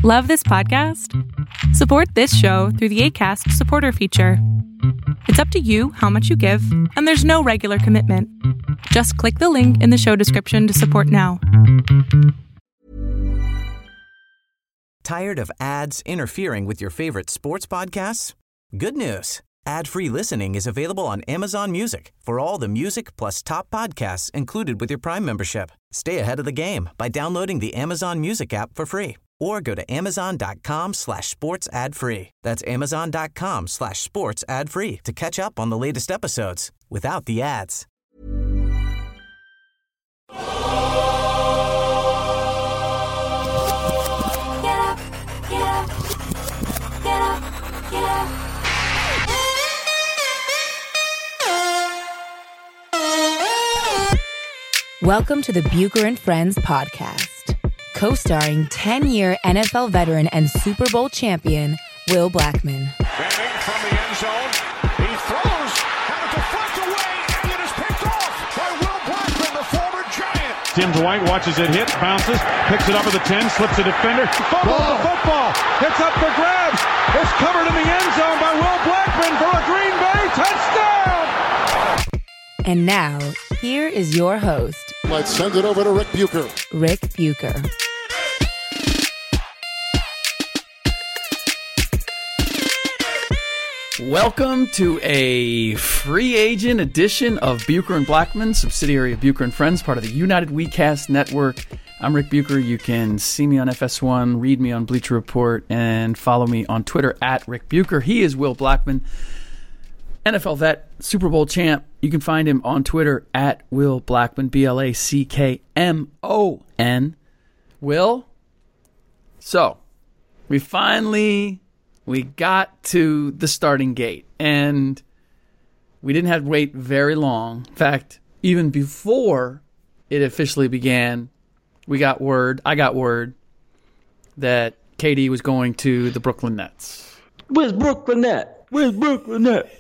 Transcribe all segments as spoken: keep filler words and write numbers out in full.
Love this podcast? Support this show through the Acast supporter feature. It's up to you how much you give, and there's no regular commitment. Just click the link in the show description to support now. Tired of ads interfering with your favorite sports podcasts? Good news. Ad-free listening is available on Amazon Music for all the music plus top podcasts included with your Prime membership. Stay ahead of the game by downloading the Amazon Music app for free or go to amazon.com slash sports ad free. That's amazon.com slash sports ad free to catch up on the latest episodes without the ads. Get up, get up, get up, get up. Welcome to the Bucher and Friends podcast. Co-starring ten-year N F L veteran and Super Bowl champion, Will Blackmon. Bending from the end zone. He throws, had it deflected away, and it is picked off by Will Blackmon, the former Giant. Tim Dwight watches it hit, bounces, picks it up at the ten, slips a defender, fumbles the football. It's up for grabs. It's covered in the end zone by Will Blackmon for a Green Bay touchdown. And now, here is your host, Let's send it over to Rick Bucher. Rick Bucher. Welcome to a free agent edition of Bucher and Blackmon, subsidiary of Bucher and Friends, part of the United WeCast Network. I'm Rick Bucher. You can see me on F S one, read me on Bleacher Report, and follow me on Twitter at Rick Bucher. He is Will Blackmon, N F L vet, Super Bowl champ. You can find him on Twitter at Will Blackmon, B L A C K M O N. Will, so we finally... We got to the starting gate, and we didn't have to wait very long. In fact, even before it officially began, we got word, I got word, that K D was going to the Brooklyn Nets. Where's Brooklyn at? Where's Brooklyn at?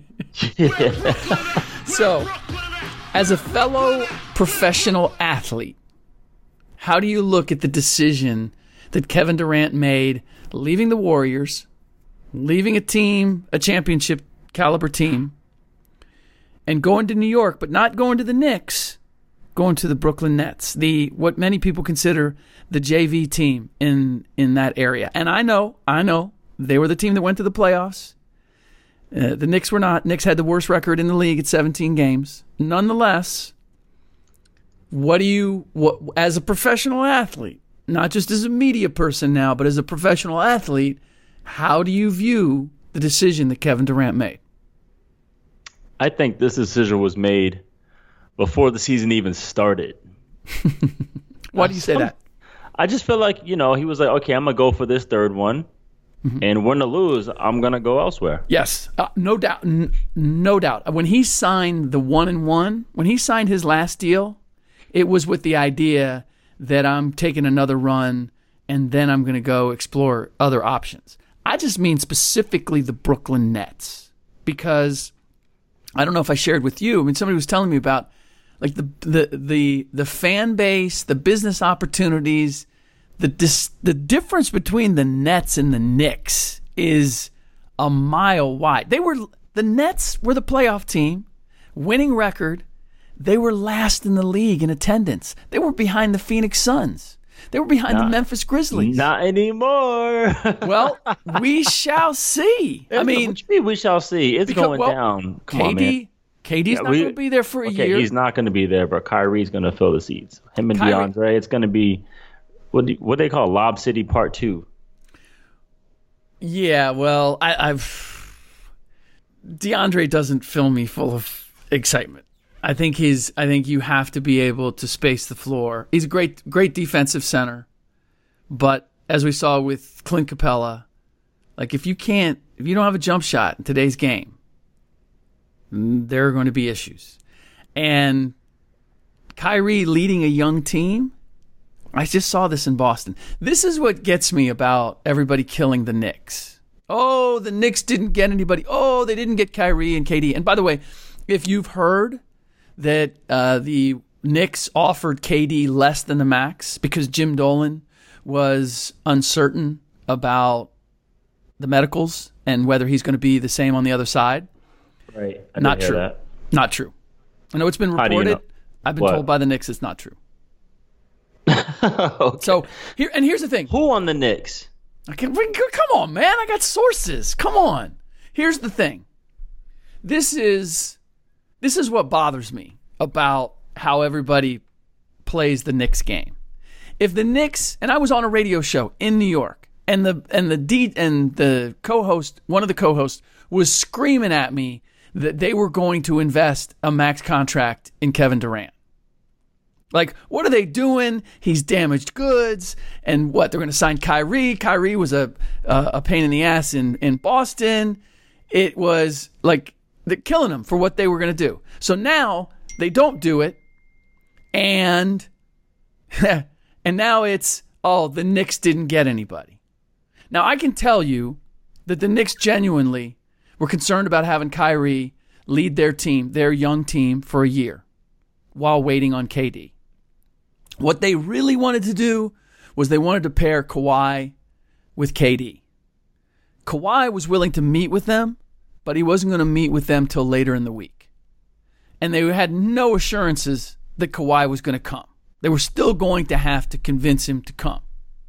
So, as a fellow professional athlete, how do you look at the decision that Kevin Durant made, leaving the Warriors, leaving a team, a championship caliber team, and going to New York, but not going to the Knicks, going to the Brooklyn Nets, the what many people consider the J V team in in that area? And I know, I know, they were the team that went to the playoffs. Uh, the Knicks were not. Knicks had the worst record in the league at seventeen games. Nonetheless, what do you, what as a professional athlete, not just as a media person now, but as a professional athlete, how do you view the decision that Kevin Durant made? I think this decision was made before the season even started. Why do you say that? I just feel like, you know, he was like, okay, I'm going to go for this third one. Mm-hmm. And win or lose, I'm going to go elsewhere. Yes, uh, no doubt. N- no doubt. When he signed the one and one, when he signed his last deal, it was with the idea that I'm taking another run and then I'm going to go explore other options. I just mean specifically the Brooklyn Nets, because I don't know if I shared with you. I mean, somebody was telling me about like the the the, the fan base, the business opportunities, the dis, the difference between the Nets and the Knicks is a mile wide. They were the Nets were the playoff team, winning record. They were last in the league in attendance. They were behind the Phoenix Suns. They were behind not, the Memphis Grizzlies. Not anymore. Well, we shall see. I mean, what you mean we shall see? It's because, going well, down. Come K D, on, man. K D's yeah, not we, going to be there for a okay, year. He's not going to be there, but Kyrie's going to fill the seats. Him and Kyrie, DeAndre, it's going to be what do, what they call Lob City Part Two. Yeah, well, I, I've DeAndre doesn't fill me full of excitement. I think he's. I think you have to be able to space the floor. He's a great, great defensive center, but as we saw with Clint Capella, like if you can't, if you don't have a jump shot in today's game, there are going to be issues. And Kyrie leading a young team, I just saw this in Boston. This is what gets me about everybody killing the Knicks. Oh, the Knicks didn't get anybody. Oh, they didn't get Kyrie and K D. And by the way, if you've heard that uh, the Knicks offered K D less than the max because Jim Dolan was uncertain about the medicals and whether he's going to be the same on the other side. Right. I Not didn't true. hear that. Not true. I know it's been How do you reported. know? I've been What? told by the Knicks it's not true. Okay. So here and here's the thing. Who on the Knicks? I can, come on, man. I got sources. Come on. Here's the thing. This is this is what bothers me about how everybody plays the Knicks game. If the Knicks, and I was on a radio show in New York, and the and the D, and the co-host, one of the co-hosts, was screaming at me that they were going to invest a max contract in Kevin Durant. Like, what are they doing? He's damaged goods. And what, they're going to sign Kyrie? Kyrie was a a, a pain in the ass in, in Boston. It was like they're killing him for what they were going to do. So now they don't do it. And, and now it's, oh, the Knicks didn't get anybody. Now, I can tell you that the Knicks genuinely were concerned about having Kyrie lead their team, their young team, for a year while waiting on K D. What they really wanted to do was they wanted to pair Kawhi with K D. Kawhi was willing to meet with them, but he wasn't going to meet with them till later in the week. And they had no assurances that Kawhi was going to come. They were still going to have to convince him to come.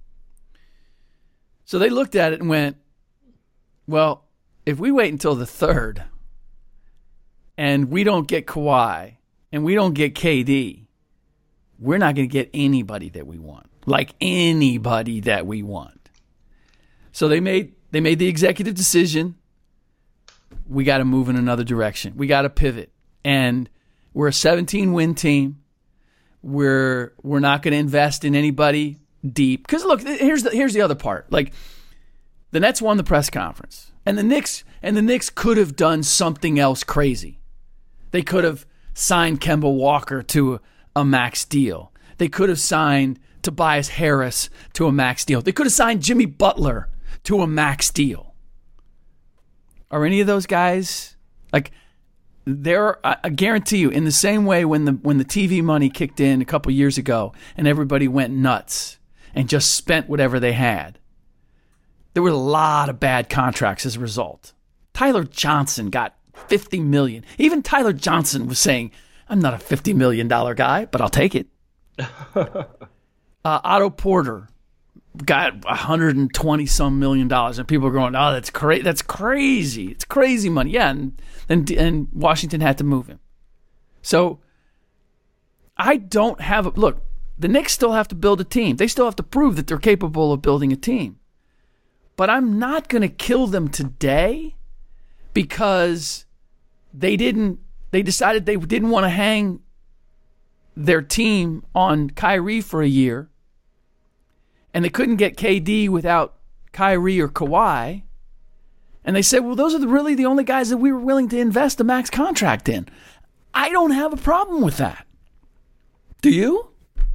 So they looked at it and went, well, if we wait until the third and we don't get Kawhi and we don't get K D, we're not going to get anybody that we want. Like anybody that we want. So they made they made the executive decision. We got to move in another direction. We got to pivot. And we're a seventeen-win team. We're we're not going to invest in anybody deep. Because look, here's the here's the other part. Like, the Nets won the press conference, and the Knicks and the Knicks could have done something else crazy. They could have signed Kemba Walker to a, a max deal. They could have signed Tobias Harris to a max deal. They could have signed Jimmy Butler to a max deal. Are any of those guys like? There, I guarantee you, in the same way when the when the T V money kicked in a couple years ago and everybody went nuts and just spent whatever they had, there were a lot of bad contracts as a result. Tyler Johnson got fifty million dollars. Even Tyler Johnson was saying, I'm not a fifty million dollars guy, but I'll take it. uh, Otto Porter got one hundred twenty some million dollars, and people are going, oh, that's crazy. That's crazy. It's crazy money. Yeah, and, and and Washington had to move him. So I don't have a look. The Knicks still have to build a team. They still have to prove that they're capable of building a team. But I'm not going to kill them today because they didn't. They decided they didn't want to hang their team on Kyrie for a year. And they couldn't get K D without Kyrie or Kawhi. And they said, well, those are the, really the only guys that we were willing to invest a max contract in. I don't have a problem with that. Do you?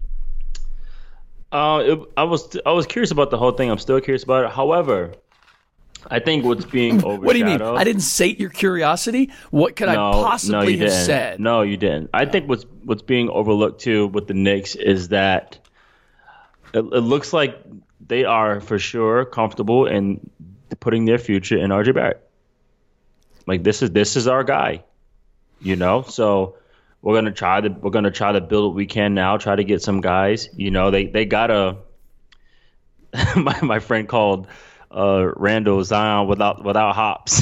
Uh, it, I was I was curious about the whole thing. I'm still curious about it. However, I think what's being overshadowed. What do you mean? I didn't sate your curiosity? What could no, I possibly no, you have didn't. said? No, you didn't. I think what's what's being overlooked too with the Knicks is that it, it looks like they are for sure comfortable in putting their future in R J Barrett. Like this is this is our guy, you know. So we're gonna try to we're gonna try to build what we can now. Try to get some guys. You know, they they got a. my my friend called uh, Randall Zion without without hops.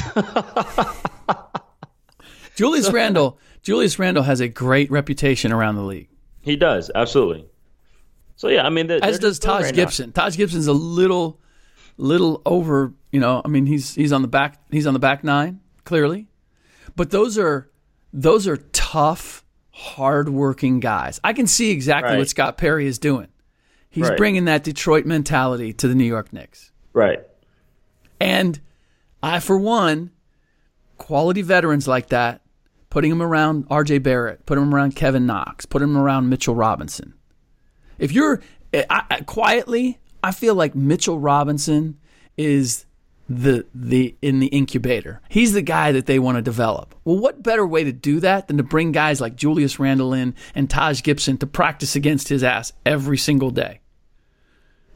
Julius Randle. Julius Randle has a great reputation around the league. He does, absolutely. So yeah, I mean, as does Taj right Gibson. Now. Taj Gibson's a little, little over. You know, I mean, he's he's on the back. He's on the back nine clearly, but those are those are tough, hardworking guys. I can see exactly right. what Scott Perry is doing. He's right. bringing that Detroit mentality to the New York Knicks. Right. And I, for one, quality veterans like that, putting them around R J Barrett, putting them around Kevin Knox, putting them around Mitchell Robinson. If you're I, I, quietly, I feel like Mitchell Robinson is the the in the incubator. He's the guy that they want to develop. Well, what better way to do that than to bring guys like Julius Randle in and Taj Gibson to practice against his ass every single day?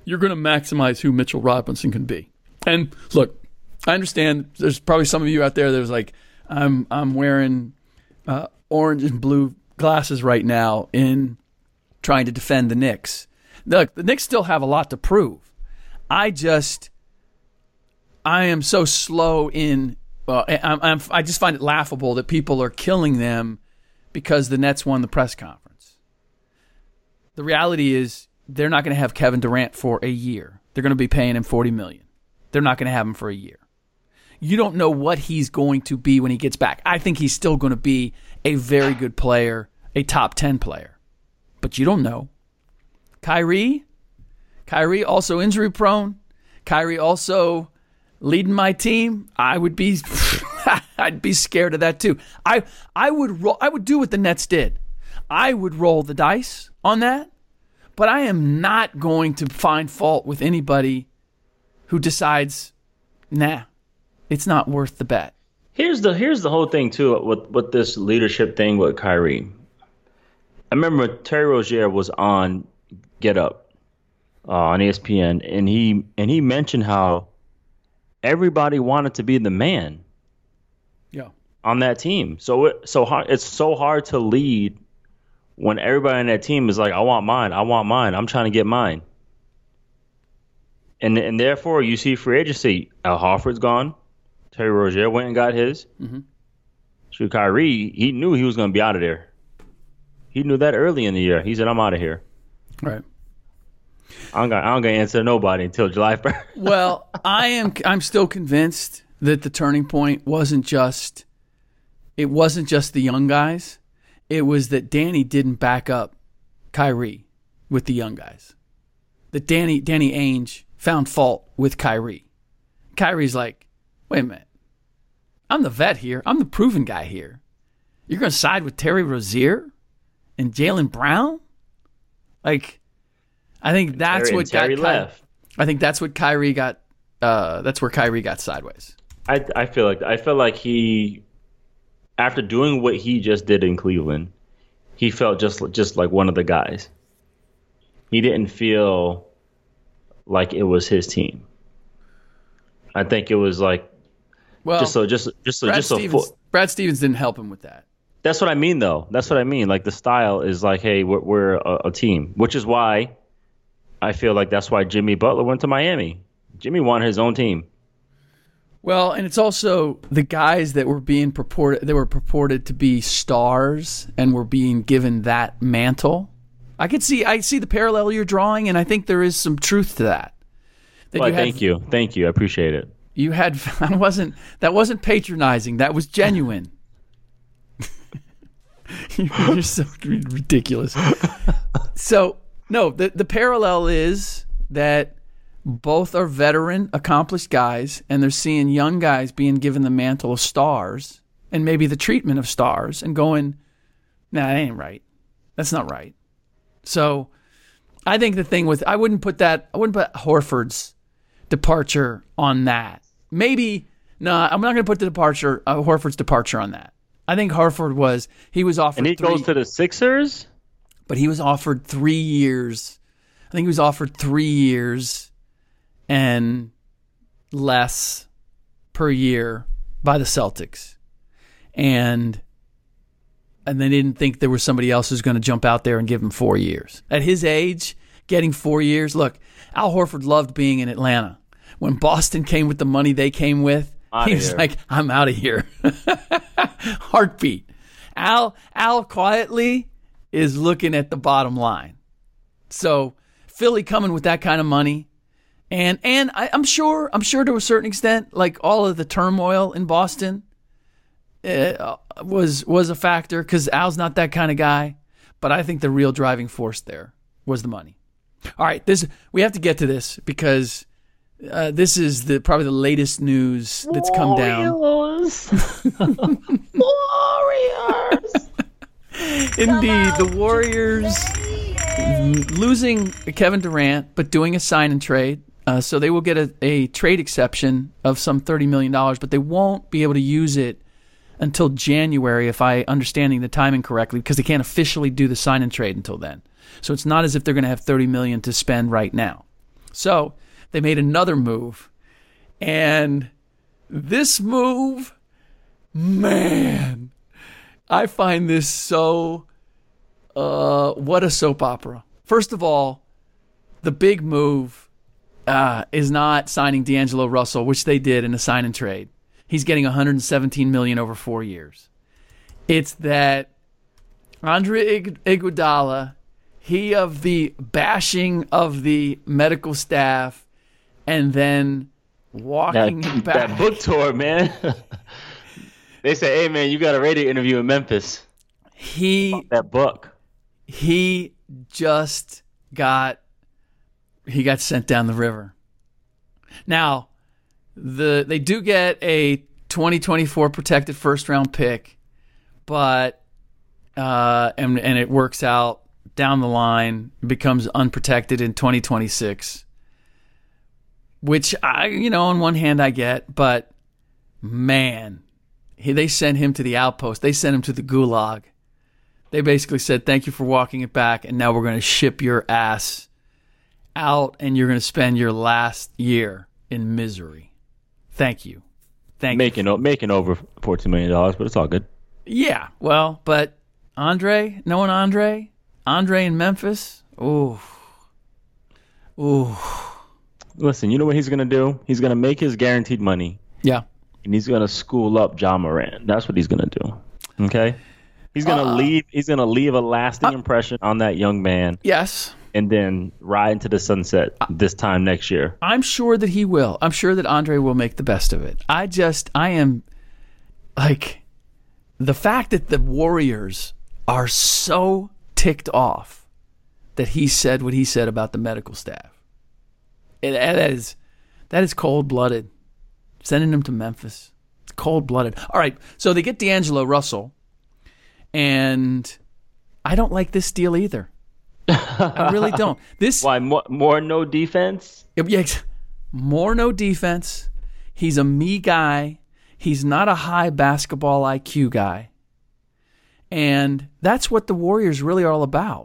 you're going to maximize who Mitchell Robinson can be. And look, I understand there's probably some of you out there that was like, I'm I'm wearing uh, orange and blue glasses right now in trying to defend the Knicks. Look, the Knicks still have a lot to prove. I just, I am so slow in, well, I'm, I'm, I just find it laughable that people are killing them because the Nets won the press conference. The reality is they're not going to have Kevin Durant for a year. They're going to be paying him forty million dollars. They're not going to have him for a year. You don't know what he's going to be when he gets back. I think he's still going to be a very good player, a top ten player. But you don't know. Kyrie, Kyrie also injury prone. Kyrie also leading my team. I would be, I'd be scared of that too. I I would roll, I would do what the Nets did. I would roll the dice on that. But I am not going to find fault with anybody who decides, nah, it's not worth the bet. Here's the here's the whole thing too with with this leadership thing with Kyrie. I remember Terry Rozier was on Get Up uh, on E S P N, and he and he mentioned how everybody wanted to be the man. Yeah. On that team, so it so hard. It's so hard to lead when everybody on that team is like, I want mine, I want mine, I'm trying to get mine. And and therefore, you see free agency. Al Horford's gone. Terry Rozier went and got his. Mm-hmm. Shoot, Kyrie, he knew he was going to be out of there. He knew that early in the year. He said, I'm out of here. Right. I'm going I'm to answer nobody until July first. Well, I am. I'm still convinced that the turning point wasn't just. It wasn't just the young guys. It was that Danny didn't back up Kyrie with the young guys. That Danny Danny Ainge found fault with Kyrie. Kyrie's like, wait a minute. I'm the vet here. I'm the proven guy here. You're going to side with Terry Rozier and Jaylen Brown? Like, I think that's Terry, what Terry got left. I think that's what Kyrie got. Uh, that's where Kyrie got sideways. I I feel like I feel like he, after doing what he just did in Cleveland, he felt just just like one of the guys. He didn't feel like it was his team. I think it was like, well, just so just just so Brad just so Stevens, full, Brad Stevens didn't help him with that. That's what I mean, though. That's what I mean. Like, the style is like, hey, we're, we're a, a team, which is why I feel like that's why Jimmy Butler went to Miami. Jimmy wanted his own team. Well, and it's also the guys that were being purported that were purported to be stars and were being given that mantle. I could see I see the parallel you're drawing, and I think there is some truth to that. that well, you had, thank you, thank you, I appreciate it. You had I wasn't that wasn't patronizing. That was genuine. You're so ridiculous. So no, the the parallel is that both are veteran, accomplished guys, and they're seeing young guys being given the mantle of stars and maybe the treatment of stars and going, nah, that ain't right. That's not right. So I think the thing with, I wouldn't put that, I wouldn't put Horford's departure on that. Maybe, no, nah, I'm not going to put the departure, uh, Horford's departure on that. I think Horford was, he was offered And he three, goes to the Sixers? But he was offered three years. I think he was offered three years and less per year by the Celtics. And and they didn't think there was somebody else who's going to jump out there and give him four years. At his age, getting four years, look, Al Horford loved being in Atlanta. When Boston came with the money they came with, Outta he was here. like, I'm out of here. Heartbeat. Al Al quietly is looking at the bottom line. So Philly coming with that kind of money. And and I, I'm sure, I'm sure to a certain extent, like all of the turmoil in Boston uh, was was a factor because Al's not that kind of guy. But I think the real driving force there was the money. All right, this we have to get to this because uh, this is the probably the latest news that's come down. Warriors. Indeed, the Warriors losing Kevin Durant, but doing a sign and trade. Uh, so they will get a, a trade exception of some thirty million dollars, but they won't be able to use it until January, if I understanding the timing correctly, because they can't officially do the sign and trade until then. So it's not as if they're going to have thirty million dollars to spend right now. So they made another move. And this move, man, I find this so, uh, what a soap opera. First of all, the big move uh, is not signing D'Angelo Russell, which they did in a sign and trade. He's getting one hundred seventeen million dollars over four years. It's that Andre Iguodala, he of the bashing of the medical staff, and then walking that, back. That book tour, man. They say, hey, man, you got a radio interview in Memphis. He About that book. He just got he got sent down the river. Now, the they do get a twenty twenty-four protected first round pick, but uh, and and it works out down the line, becomes unprotected in twenty twenty-six. Which I, you know, on one hand I get, but man, he, they sent him to the outpost. They sent him to the gulag. They basically said, thank you for walking it back, and now we're going to ship your ass out, and you're going to spend your last year in misery. Thank you. Thank making, you. O- making over fourteen million dollars, but it's all good. Yeah, well, but Andre, knowing Andre, Andre in Memphis, ooh, ooh. Listen, you know what he's going to do? He's going to make his guaranteed money. Yeah. And he's going to school up John Moran. That's what he's going to do. Okay? He's going to uh, leave He's going to leave a lasting uh, impression on that young man. Yes. And then ride into the sunset this time next year. I'm sure that he will. I'm sure that Andre will make the best of it. I just, I am, like, the fact that the Warriors are so ticked off that he said what he said about the medical staff. It, that is that is cold-blooded. Sending him to Memphis. It's cold-blooded. All right, so they get D'Angelo Russell, and I don't like this deal either. I really don't. This Why, more, more no defense? Yeah, more no defense. He's a me guy. He's not a high basketball I Q guy. And that's what the Warriors really are all about.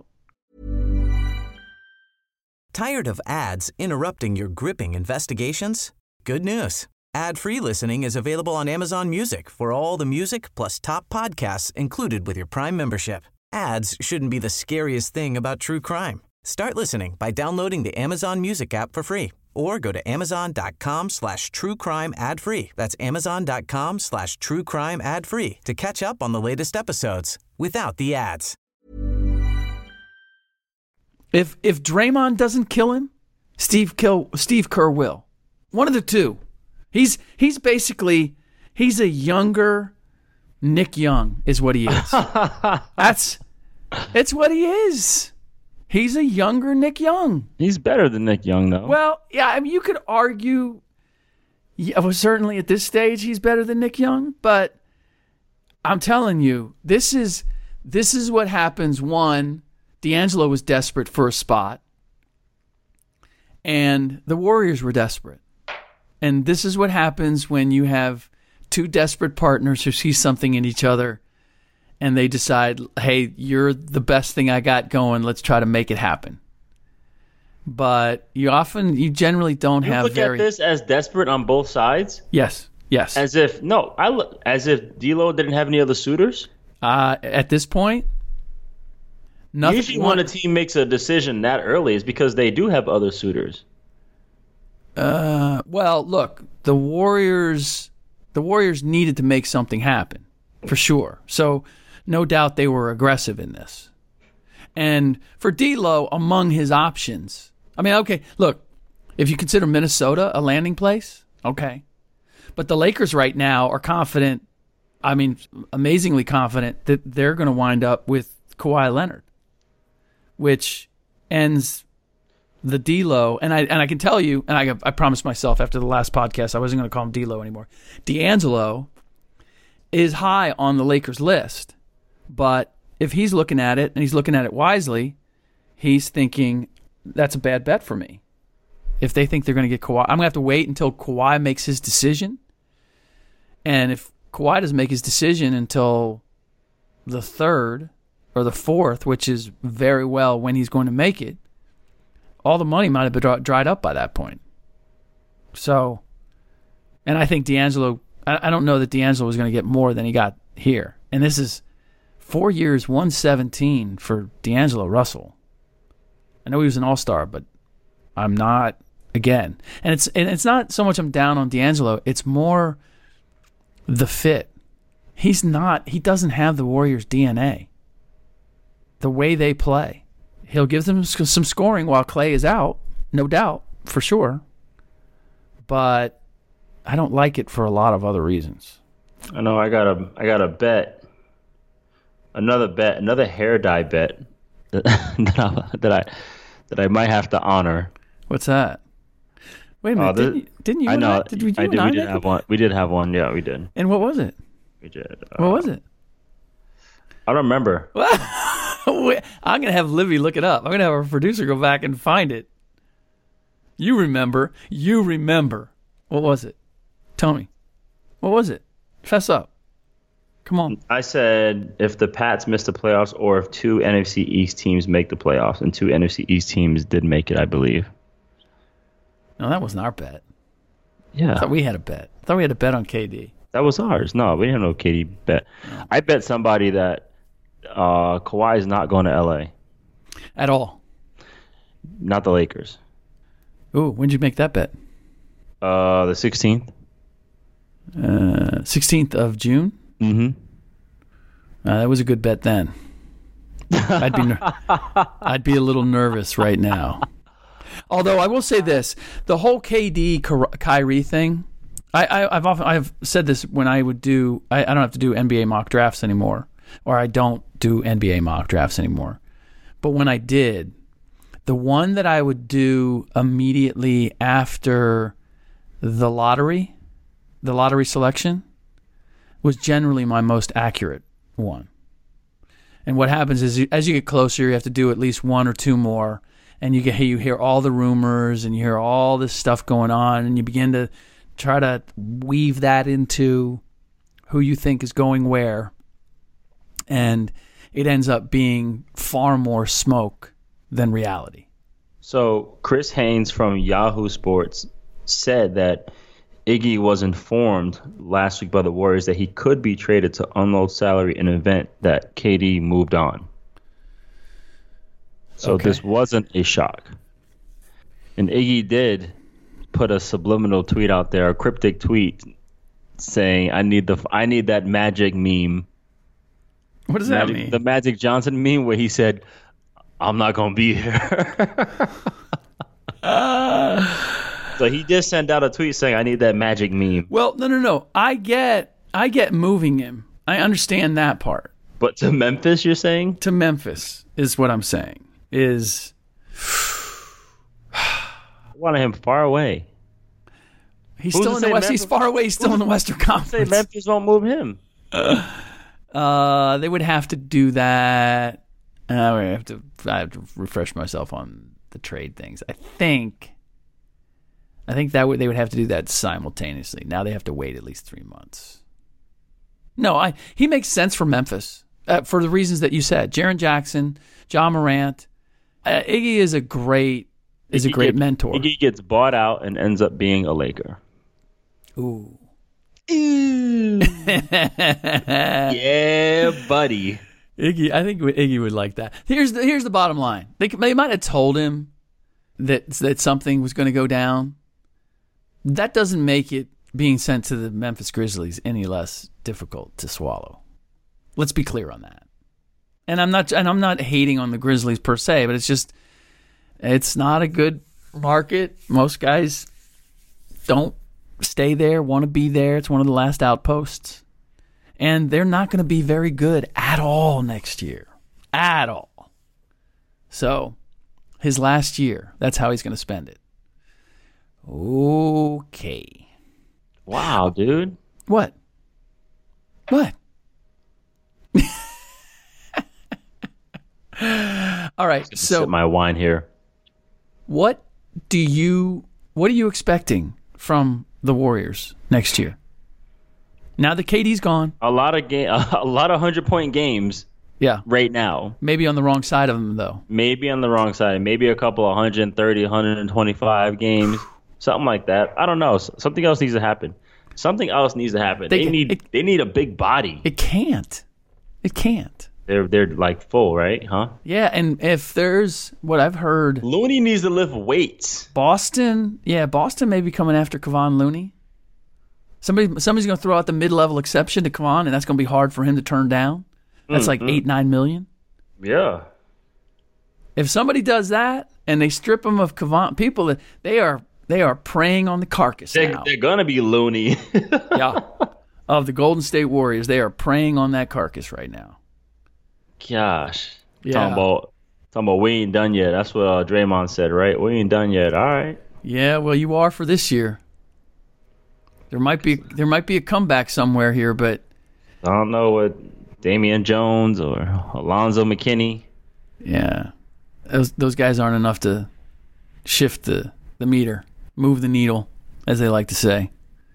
Tired of ads interrupting your gripping investigations? Good news. Ad-free listening is available on Amazon Music for all the music plus top podcasts included with your Prime membership. Ads shouldn't be the scariest thing about true crime. Start listening by downloading the Amazon Music app for free or go to amazon.com slash true crime ad free. That's amazon.com slash true crime ad free to catch up on the latest episodes without the ads. If if Draymond doesn't kill him, Steve kill Steve Kerr will. One of the two. He's he's basically he's a younger Nick Young is what he is. That's it's what he is. He's a younger Nick Young. He's better than Nick Young, though. Well, yeah, I mean, you could argue. Yeah, well, certainly at this stage, he's better than Nick Young. But I'm telling you, this is this is what happens. One, D'Angelo was desperate for a spot, and the Warriors were desperate. And this is what happens when you have two desperate partners who see something in each other, and they decide, hey, you're the best thing I got going. Let's try to make it happen. But you often, you generally don't you have look very... at this as desperate on both sides? Yes, yes. As if, no, I look, as if D'Lo didn't have any other suitors? Uh, at this point, nothing... Usually when a team makes a decision that early is because they do have other suitors. Uh, well, look, the Warriors, the Warriors needed to make something happen, for sure. So, no doubt they were aggressive in this. And for D'Lo, among his options, I mean, okay, look, if you consider Minnesota a landing place, okay. But the Lakers right now are confident, I mean, amazingly confident that they're going to wind up with Kawhi Leonard, which ends the D'Lo, and I and I can tell you, and I I promised myself after the last podcast I wasn't going to call him D'Lo anymore. D'Angelo is high on the Lakers list, but if he's looking at it and he's looking at it wisely, he's thinking that's a bad bet for me. If they think they're going to get Kawhi, I'm going to have to wait until Kawhi makes his decision. And if Kawhi doesn't make his decision until the third or the fourth, which is very well when he's going to make it, all the money might have been dri- dried up by that point. So, and I think D'Angelo, I, I don't know that D'Angelo was going to get more than he got here. And this is four years, one seventeen for D'Angelo Russell. I know he was an all-star, but I'm not, again. And it's and it's not so much I'm down on D'Angelo, it's more the fit. He's not, he doesn't have the Warriors' D N A. The way they play. He'll give them some scoring while Clay is out, no doubt, for sure. But I don't like it for a lot of other reasons. I know I got a I got a bet, another bet, another hair dye bet that that I, that I that I might have to honor. What's that? Wait a minute, uh, the, didn't you? Didn't you I know. Did we, you I did. I We did have one. We did have one. Yeah, we did. And what was it? We did. Uh, what was it? I don't remember. I'm gonna have Livy look it up. I'm gonna have our producer go back and find it. You remember? You remember? What was it? Tell me. What was it? Fess up. Come on. I said if the Pats miss the playoffs or if two N F C East teams make the playoffs, and two N F C East teams did make it, I believe. No, that wasn't our bet. Yeah. I thought we had a bet. I thought we had a bet on K D. That was ours. No, we didn't know K D bet. No. I bet somebody that uh, Kawhi is not going to L A. At all. Not the Lakers. Ooh, when did you make that bet? Uh, the sixteenth. Uh, sixteenth of June? Mm-hmm. Uh, that was a good bet then. I'd be ner- I'd be a little nervous right now. Although I will say this, the whole K D Kyrie thing, I, I, I've often I've said this when I would do I, I don't have to do N B A mock drafts anymore, or I don't do N B A mock drafts anymore. But when I did, the one that I would do immediately after the lottery, the lottery selection, was generally my most accurate one. And what happens is, as you get closer, you have to do at least one or two more, and you get you hear all the rumors and you hear all this stuff going on, and you begin to try to weave that into who you think is going where, and it ends up being far more smoke than reality. So Chris Haynes from Yahoo Sports said that Iggy was informed last week by the Warriors that he could be traded to unload salary in an event that K D moved on. So okay. This wasn't a shock. And Iggy did put a subliminal tweet out there, a cryptic tweet, saying, I need the I need that Magic meme. What does that Magic, mean? The Magic Johnson meme where he said, I'm not going to be here. uh, so he just sent out a tweet saying, I need that Magic meme. Well, no, no, no. I get, I get moving him. I understand that part. But to Memphis, you're saying? To Memphis is what I'm saying. Is I wanted him far away. He's Who's still in the West. Memphis? He's far away. He's still in the Western Conference. Say Memphis won't move him. Uh, uh, they would have to do that. Uh, I have to. I have to refresh myself on the trade things. I think. I think that would they would have to do that simultaneously. Now they have to wait at least three months. No, I. He makes sense for Memphis uh, for the reasons that you said. Jaren Jackson, John Morant. Uh, Iggy is a great is Iggy a great gets, mentor. Iggy gets bought out and ends up being a Laker. Ooh. Ooh. Yeah, buddy. Iggy, I think Iggy would like that. Here's the here's the bottom line. They they might have told him that that something was going to go down. That doesn't make it being sent to the Memphis Grizzlies any less difficult to swallow. Let's be clear on that. And I'm not and I'm not hating on the Grizzlies per se, but it's just it's not a good market. Most guys don't stay there, want to be there. It's one of the last outposts. And they're not going to be very good at all next year. At all. So, his last year, that's how he's going to spend it. Okay. Wow, dude. What? What? All right, so sip my wine here. What do you what are you expecting from the Warriors next year? Now that K D's gone, a lot of game, a lot of hundred point games. Yeah. Right now. Maybe on the wrong side of him, though. Maybe on the wrong side. Maybe a couple of one thirty, one twenty-five games. Something like that. I don't know. Something else needs to happen. Something else needs to happen. They, they need it, they need a big body. It can't. It can't. They're they're like full, right? Huh? Yeah, and if there's what I've heard, Looney needs to lift weights. Boston, yeah, Boston may be coming after Kevon Looney. Somebody somebody's going to throw out the mid-level exception to Kevon, and that's going to be hard for him to turn down. That's mm-hmm. like eight nine million. Yeah. If somebody does that and they strip him of Kevon, people they are they are preying on the carcass they're, now. They're going to be Looney. Yeah, of the Golden State Warriors, they are preying on that carcass right now. Gosh. Yeah. Talking about, talking about we ain't done yet. That's what uh, Draymond said, right? We ain't done yet. All right. Yeah, well, you are for this year. There might be there might be a comeback somewhere here, but I don't know what Damian Jones or Alonzo McKinney. Yeah. Those those guys aren't enough to shift the, the meter, move the needle, as they like to say.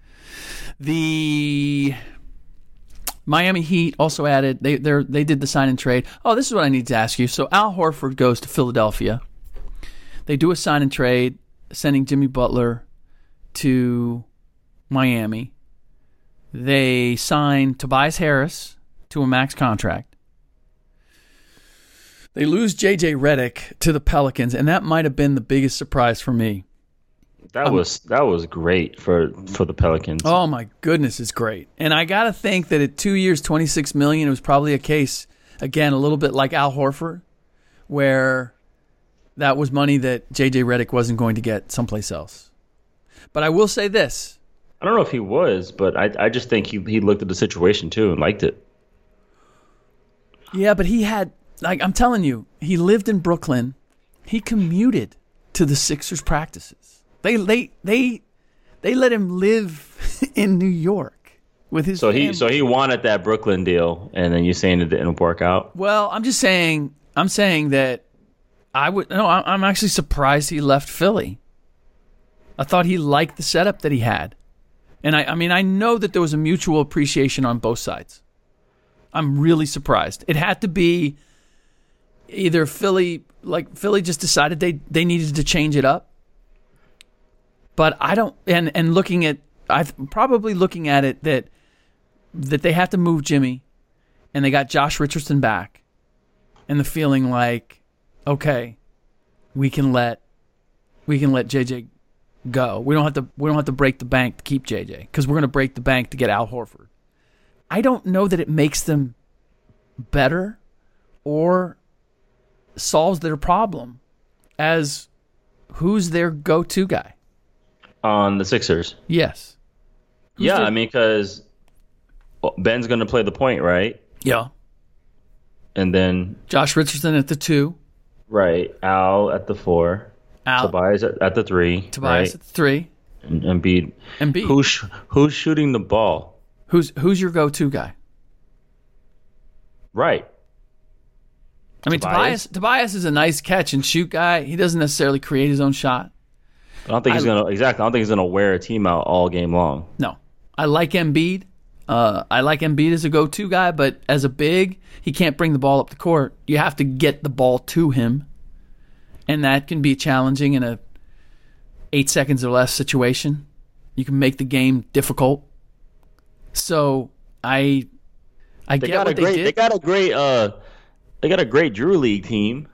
The Miami Heat also added, they they they did the sign and trade. Oh, this is what I need to ask you. So Al Horford goes to Philadelphia. They do a sign and trade, sending Jimmy Butler to Miami. They sign Tobias Harris to a max contract. They lose J J Redick to the Pelicans, and that might have been the biggest surprise for me. That um, was that was great for, for the Pelicans. Oh my goodness, it's great. And I got to think that at two years, twenty-six million dollars, it was probably a case, again, a little bit like Al Horford, where that was money that J J Redick wasn't going to get someplace else. But I will say this. I don't know if he was, but I I just think he, he looked at the situation too and liked it. Yeah, but he had, like I'm telling you, he lived in Brooklyn. He commuted to the Sixers practices. They they they they let him live in New York with his so family. he so he wanted that Brooklyn deal, and then you're saying it didn't work out. Well, I'm just saying I'm saying that I would no. I'm actually surprised he left Philly. I thought he liked the setup that he had, and I I mean I know that there was a mutual appreciation on both sides. I'm really surprised. It had to be either Philly like Philly just decided they they needed to change it up. But I don't, and, and looking at, I've probably looking at it that that they have to move Jimmy, and they got Josh Richardson back, and the feeling like, okay, we can let we can let J J go. We don't have to we don't have to break the bank to keep J J because we're going to break the bank to get Al Horford. I don't know that it makes them better or solves their problem as who's their go-to guy. On the Sixers? Yes. Who's yeah, their... I mean, because Ben's going to play the point, right? Yeah. And then... Josh Richardson at the two. Right. Al at the four. Al. Tobias at, at the three. Tobias right? at the three. And Embiid. Embiid. Who's, who's shooting the ball? Who's who's your go-to guy? Right. I mean, Tobias. Tobias, Tobias is a nice catch and shoot guy. He doesn't necessarily create his own shot. I don't think he's I, gonna exactly. I don't think he's gonna wear a team out all game long. No, I like Embiid. Uh, I like Embiid as a go-to guy, but as a big, he can't bring the ball up the court. You have to get the ball to him, and that can be challenging in a eight seconds or less situation. You can make the game difficult. So I, I they get got what a great, they did. They got a great. Uh, they got a great Drew League team.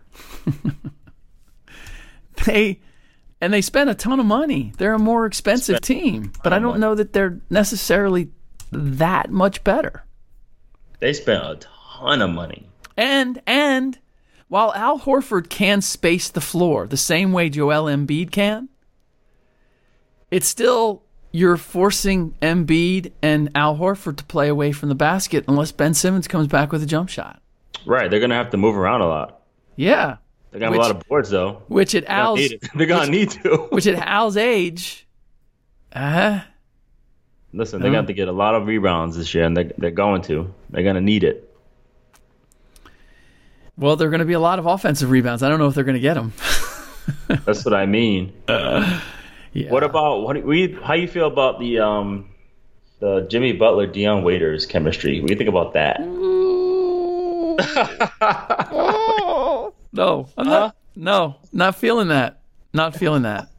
they. And they spent a ton of money. They're a more expensive team, but I don't know that they're necessarily that much better. They spent a ton of money. And and while Al Horford can space the floor the same way Joel Embiid can, it's still you're forcing Embiid and Al Horford to play away from the basket unless Ben Simmons comes back with a jump shot. Right. They're going to have to move around a lot. Yeah. They got which, a lot of boards, though. Which at Al's, they're going to need to. Which at Al's age, uh, listen, they're going to have to get a lot of rebounds this year, and they're, they're going to. They're going to need it. Well, there are going to be a lot of offensive rebounds. I don't know if they're going to get them. That's what I mean. Uh, yeah. What about what? We, how you feel about the um, the Jimmy Butler, Dion Waiters chemistry? What do you think about that? oh. No, I'm not. No, not feeling that. Not feeling that.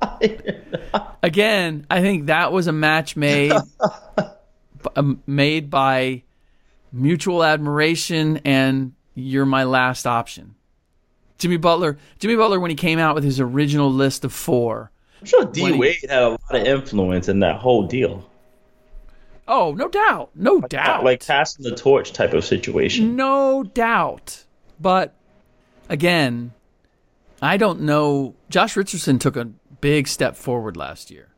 Again, I think that was a match made made by mutual admiration and you're my last option. Jimmy Butler, Jimmy Butler, when he came out with his original list of four, I'm sure D Wade had a lot of influence in that whole deal. Oh, no doubt, no like, doubt, like passing the torch type of situation. No doubt, but again, I don't know. Josh Richardson took a big step forward last year,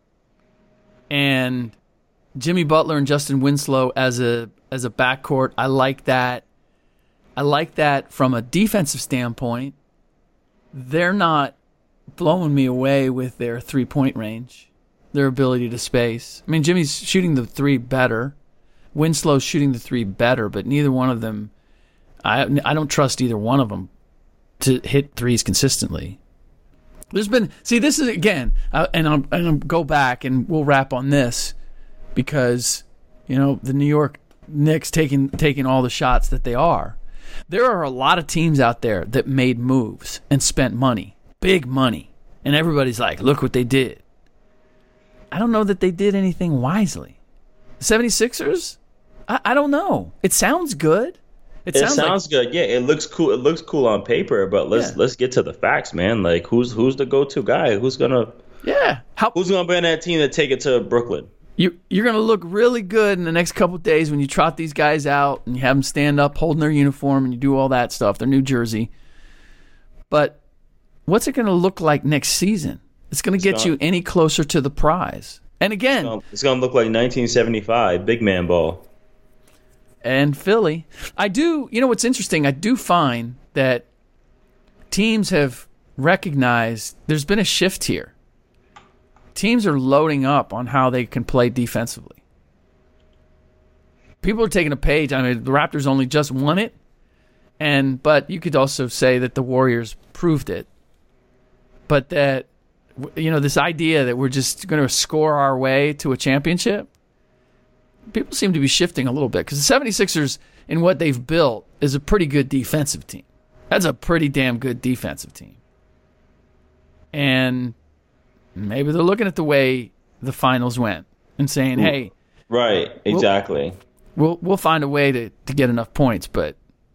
and Jimmy Butler and Justin Winslow as a as a backcourt, I like that. I like that from a defensive standpoint. They're not blowing me away with their three-point range, their ability to space. I mean, Jimmy's shooting the three better. Winslow's shooting the three better, but neither one of them, I, I don't trust either one of them to hit threes consistently. There's been, see, this is, again, uh, and I'll, and I'll go back and we'll wrap on this because, you know, the New York Knicks taking taking all the shots that they are. There are a lot of teams out there that made moves and spent money, big money, and everybody's like, look what they did. I don't know that they did anything wisely. The seventy-sixers? I, I don't know. It sounds good. It, it sounds, sounds like, good. Yeah, it looks cool. It looks cool on paper, but let's Yeah. let's get to the facts, man. Like who's who's the go-to guy? Who's gonna yeah. How, who's gonna be on that team to take it to Brooklyn? You, you're going to look really good in the next couple of days when you trot these guys out and you have them stand up holding their uniform and you do all that stuff, their New Jersey. But what's it going to look like next season? It's going to get you any closer to the prize. And again, it's going to look like nineteen seventy-five, big man ball. And Philly. I do, you know what's interesting? I do find that teams have recognized there's been a shift here. Teams are loading up on how they can play defensively. People are taking a page. I mean, the Raptors only just won it, and but you could also say that the Warriors proved it. But that, you know, this idea that we're just going to score our way to a championship, people seem to be shifting a little bit because the seventy-sixers, in what they've built, is a pretty good defensive team. That's a pretty damn good defensive team. And maybe they're looking at the way the finals went and saying, hey. Right, exactly. We'll we'll, we'll find a way to, to get enough points, but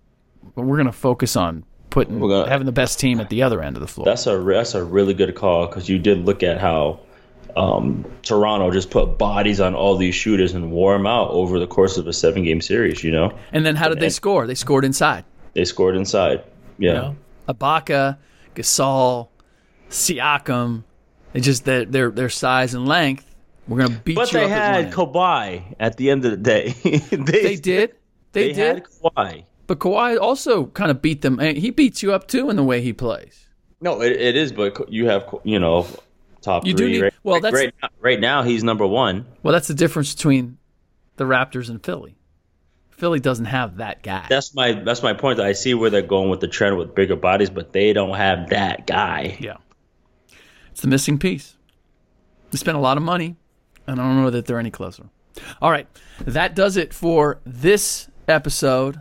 we're going to focus on putting gonna, having the best team at the other end of the floor. That's a, that's a really good call because you did look at how um, Toronto just put bodies on all these shooters and wore them out over the course of a seven-game series, you know? And then how did and, they score? They scored inside. They scored inside, yeah. You know? Ibaka, Gasol, Siakam. It's just that their their size and length. We're gonna beat but you up. But they had Kawhi at the end of the day. they, they did. They, they did. had Kawhi. But Kawhi also kind of beat them. He beats you up too in the way he plays. No, it, it is. But you have, you know, top you three. Do need, right, well, that's right now, right now he's number one. Well, that's the difference between the Raptors and Philly. Philly doesn't have that guy. That's my that's my point. I see where they're going with the trend with bigger bodies, but they don't have that guy. Yeah. It's the missing piece. They spent a lot of money, and I don't know that they're any closer. All right. That does it for this episode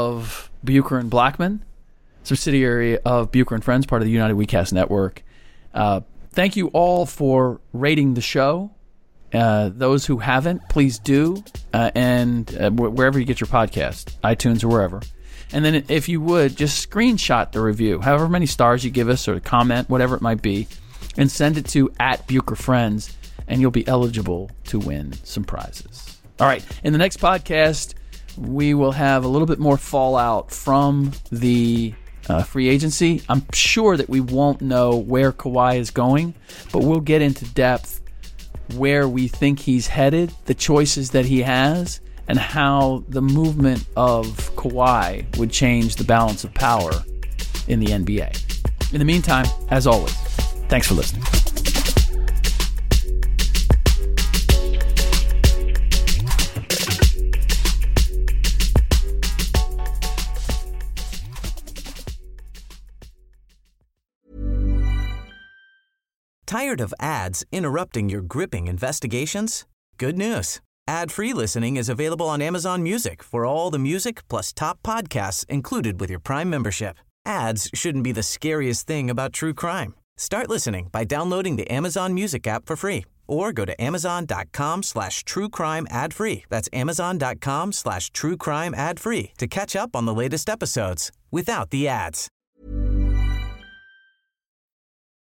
of Bucher and Blackman, subsidiary of Bucher and Friends, part of the United WeCast Network. Uh, thank you all for rating the show. Uh, those who haven't, please do. Uh, and uh, wherever you get your podcast, iTunes or wherever. And then if you would, just screenshot the review, however many stars you give us or comment, whatever it might be, and send it to at Bucher Friends, and you'll be eligible to win some prizes. All right. In the next podcast, we will have a little bit more fallout from the uh, free agency. I'm sure that we won't know where Kawhi is going, but we'll get into depth where we think he's headed, the choices that he has, and how the movement of Kawhi would change the balance of power in the N B A. In the meantime, as always, thanks for listening. Tired of ads interrupting your gripping investigations? Good news. Ad-free listening is available on Amazon Music for all the music plus top podcasts included with your Prime membership. Ads shouldn't be the scariest thing about true crime. Start listening by downloading the Amazon Music app for free or go to amazon.com slash true crime ad free. That's amazon.com slash true crime ad free to catch up on the latest episodes without the ads.